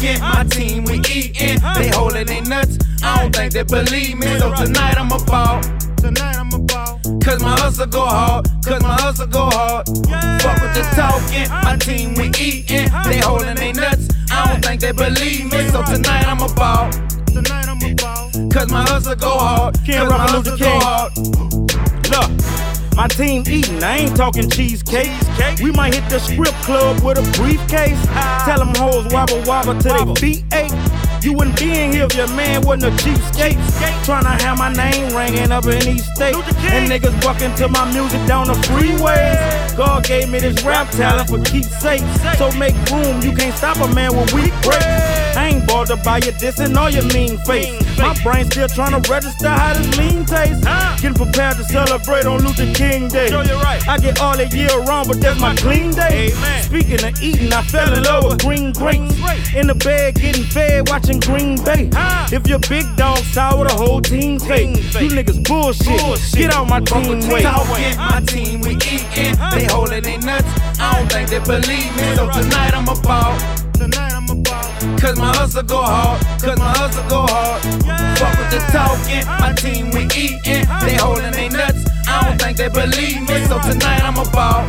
talking, my team we eating. They holding their nuts, I don't think they believe me. So tonight I'ma ball. Cause my hustle go hard, cause my hustle go hard. Fuck with the talking, my team we eating. They holding their nuts, I don't think they believe me. So tonight I'ma ball. Cause my hustle go hard, cause my hustle go hard. Look, my team eating, I ain't talking cheesecake. We might hit the strip club with a briefcase. Tell them hoes wobble wobble till they feet ache. You wouldn't be in here if your man wasn't a cheapskate. Tryna have my name ringing up in these states. And niggas bucking to my music down the freeway. God gave me this rap talent for keepsake. So make room, you can't stop a man with weak breaks. I ain't bothered by your dissing or your mean face. My brain still tryna register how this lean tastes. Getting prepared to celebrate on Luther King Day. I get all the year round, but that's my clean day. Speaking of eating, I fell in love with green grapes. In the bed getting fed, watching Green Bay. If your big dog sour, the whole team fake. You niggas bullshit. Get out my team way. Talking, my team we eating. They holding their nuts, I don't think they believe me. So tonight I'ma ball. Cause my hustle go hard, cause my hustle go hard. Fuck with the talking, my team we eating. They holding their nuts, I don't think they believe me. So tonight I'ma ball.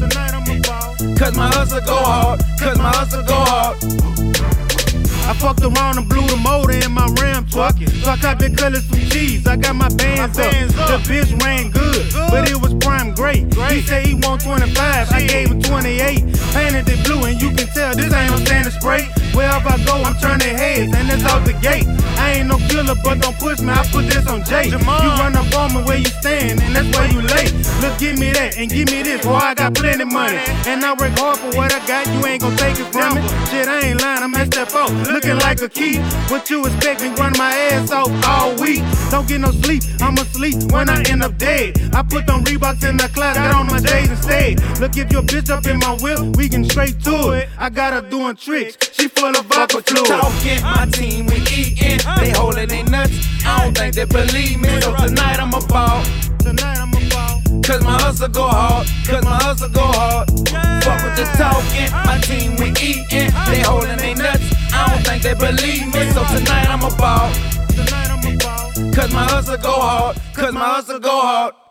Cause my hustle go hard, cause my hustle go hard. I fucked around and blew the motor in my Ram truck. So I got the colors from cheese, I got my bands up. The bitch ran good, but it was prime great. He said he want 25, I gave him 28. Painted it blue and you can tell this ain't no standard spray. Wherever I go, I'm turning heads, and that's out the gate. I ain't no killer, but don't push me, I put this on Jay. You run up on me where you stand, and that's where you lay. Look, give me that, and give me this, boy, I got plenty money. And I work hard for what I got, you ain't gon' take it from me. Shit, I ain't lying, I'm at step 4, looking like a key. What you expect me run my ass off all week? Don't get no sleep, I'm asleep when I end up dead. I put them Reeboks in the closet, got on my J's instead. Look, if your bitch up in my whip, we can straight to it. I got her doing tricks, she full of vodka fluid. Talking, my team we eating. They holding their nuts, I don't think they believe me. So tonight I'ma ball. Cause my hustle go hard, cause my hustle go hard. Fuck with the talking, my team we eating. They holding their nuts, I don't think they believe me. So tonight I'ma ball. Cause my hustle go hard, cause my hustle go hard.